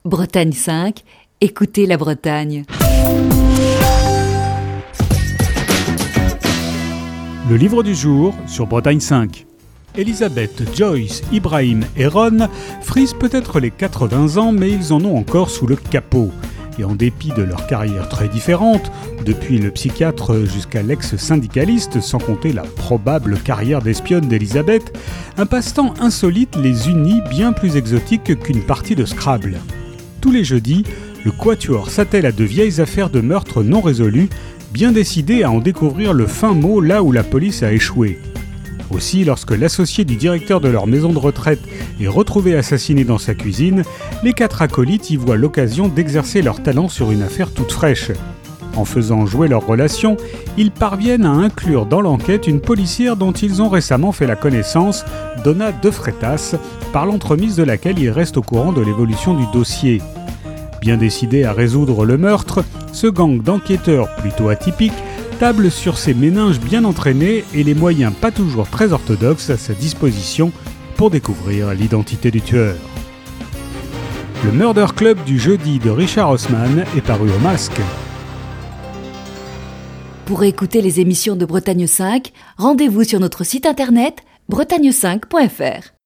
Bretagne 5, écoutez la Bretagne. Le livre du jour sur Bretagne 5. Elisabeth, Joyce, Ibrahim et Ron frisent peut-être les 80 ans, mais ils en ont encore sous le capot. Et en dépit de leurs carrières très différentes, depuis le psychiatre jusqu'à l'ex-syndicaliste, sans compter la probable carrière d'espionne d'Elisabeth, un passe-temps insolite les unit bien plus exotique qu'une partie de Scrabble. Tous les jeudis, le quatuor s'attelle à de vieilles affaires de meurtre non résolues, bien décidé à en découvrir le fin mot là où la police a échoué. Aussi, lorsque l'associé du directeur de leur maison de retraite est retrouvé assassiné dans sa cuisine, les 4 acolytes y voient l'occasion d'exercer leur talent sur une affaire toute fraîche. En faisant jouer leur relation, ils parviennent à inclure dans l'enquête une policière dont ils ont récemment fait la connaissance, Donna De Freitas, par l'entremise de laquelle ils restent au courant de l'évolution du dossier. Bien décidé à résoudre le meurtre, ce gang d'enquêteurs plutôt atypiques table sur ses méninges bien entraînés et les moyens pas toujours très orthodoxes à sa disposition pour découvrir l'identité du tueur. Le Murder Club du jeudi de Richard Haussmann est paru au Masque. Pour écouter les émissions de Bretagne 5, rendez-vous sur notre site internet bretagne5.fr.